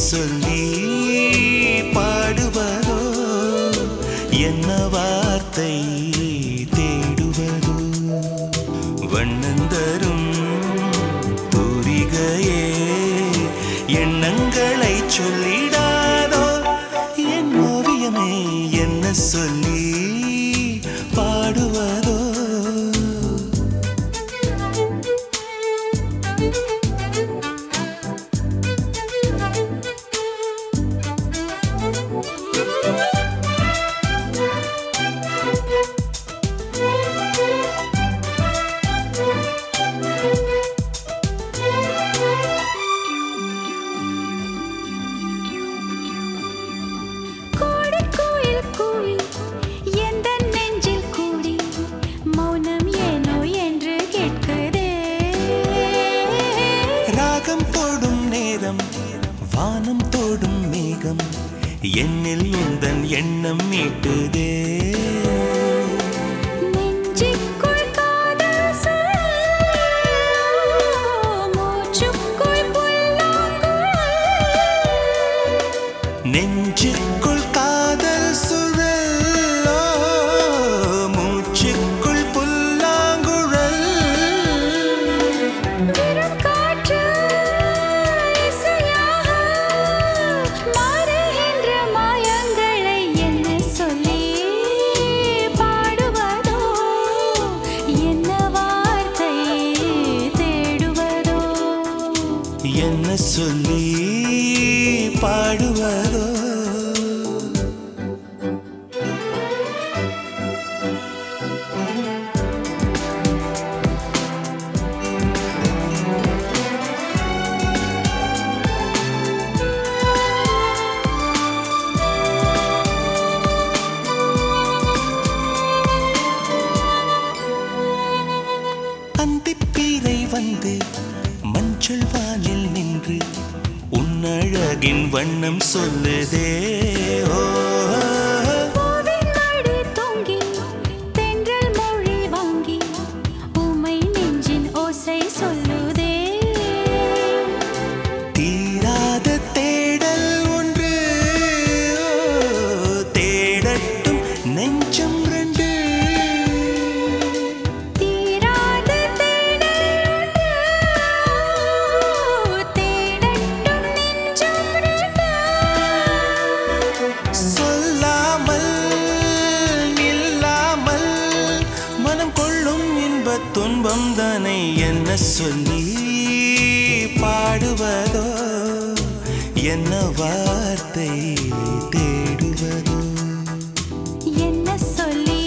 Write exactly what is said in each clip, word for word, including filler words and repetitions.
சொல்லி பாடுவதோ என்ன வார்த்தை தேடுவதோ வண்ணந்தரும் தூரிகையே எண்ணங்களை சொல்லிடாதோ என் ஓவியமே என்ன சொல்லி பாடுவதோ வானம் தோடும் மேகம் என்னில் உந்தன் எண்ணம் மீட்டுதே நெஞ்சுக்குள் காதல் மூச்சுக்குள் நெஞ்சுக்குள் காதல் சுழல் மூச்சுக்குள் புல்லாங்குழல் என்ன சொல்லி பாடுவதோ அந்திப்பீரை வந்து மஞ்சள் வானில் நின்று உன்னழகின் வண்ணம் சொல்லுதே ஓ தொங்கி தென்றல் மொழி வாங்கி உமை நெஞ்சின் ஓசை சொல்லுதே தீராத தேடல் ஒன்று தேடட்டும் நெஞ்சம் ரெண்டு துன்பம் தானே என்ன சொல்லி பாடுவதோ என்ன வார்த்தை தேடுவதோ என்ன சொல்லி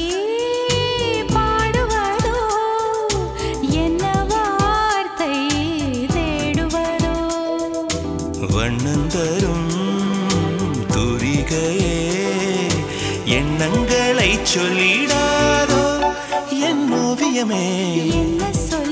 பாடுவதோ என்ன வார்த்தை தேடுவதோ வண்ணந்தரும் தூரிகையே எண்ணங்களை சொல்லிடாதோ என் ஓவியமே என்ன சொல்